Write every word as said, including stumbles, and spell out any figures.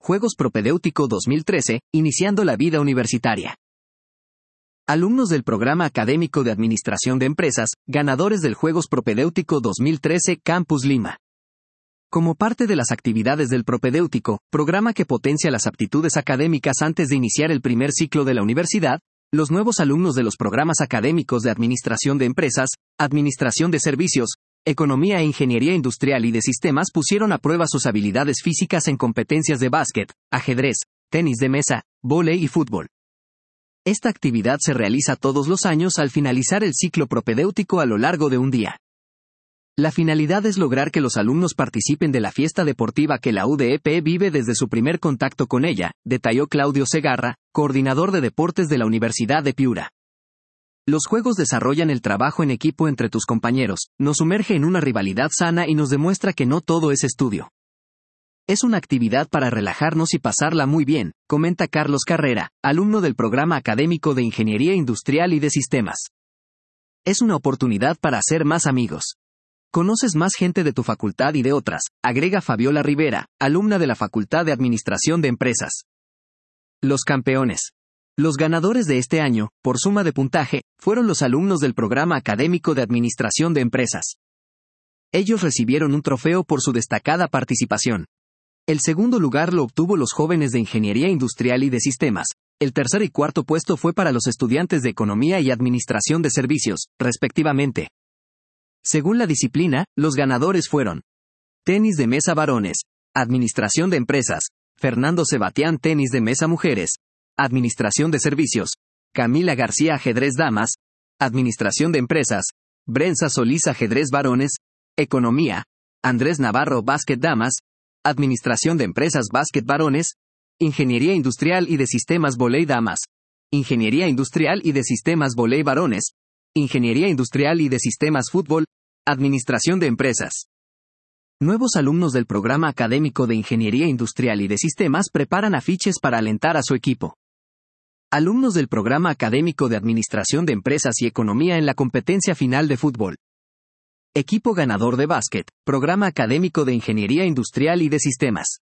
Juegos Propedéutico dos mil trece, iniciando la vida universitaria. Alumnos del Programa Académico de Administración de Empresas, ganadores del Juegos Propedéutico dos mil trece Campus Lima. Como parte de las actividades del propedéutico, programa que potencia las aptitudes académicas antes de iniciar el primer ciclo de la universidad, los nuevos alumnos de los programas académicos de Administración de Empresas, Administración de Servicios, Economía e Ingeniería Industrial y de Sistemas pusieron a prueba sus habilidades físicas en competencias de básquet, ajedrez, tenis de mesa, vóley y fútbol. Esta actividad se realiza todos los años al finalizar el ciclo propedéutico a lo largo de un día. La finalidad es lograr que los alumnos participen de la fiesta deportiva que la U D E P vive desde su primer contacto con ella, detalló Claudio Segarra, coordinador de deportes de la Universidad de Piura. Los juegos desarrollan el trabajo en equipo entre tus compañeros, nos sumerge en una rivalidad sana y nos demuestra que no todo es estudio. Es una actividad para relajarnos y pasarla muy bien, comenta Carlos Carrera, alumno del Programa Académico de Ingeniería Industrial y de Sistemas. Es una oportunidad para hacer más amigos. Conoces más gente de tu facultad y de otras, agrega Fabiola Rivera, alumna de la Facultad de Administración de Empresas. Los campeones. Los ganadores de este año, por suma de puntaje, fueron los alumnos del Programa Académico de Administración de Empresas. Ellos recibieron un trofeo por su destacada participación. El segundo lugar lo obtuvo los jóvenes de Ingeniería Industrial y de Sistemas. El tercer y cuarto puesto fue para los estudiantes de Economía y Administración de Servicios, respectivamente. Según la disciplina, los ganadores fueron: Tenis de mesa varones, Administración de Empresas, Fernando Sebatián Tenis de mesa mujeres, Administración de Servicios, Camila García Ajedrez damas, Administración de Empresas, Brenza Solís Ajedrez varones, Economía, Andrés Navarro Básquet damas, Administración de Empresas Básquet varones, Ingeniería Industrial y de Sistemas Vóley damas, Ingeniería Industrial y de Sistemas Vóley varones, Ingeniería Industrial y de Sistemas Fútbol, Administración de Empresas. Nuevos alumnos del Programa Académico de Ingeniería Industrial y de Sistemas preparan afiches para alentar a su equipo. Alumnos del Programa Académico de Administración de Empresas y Economía en la competencia final de fútbol. Equipo ganador de básquet, Programa Académico de Ingeniería Industrial y de Sistemas.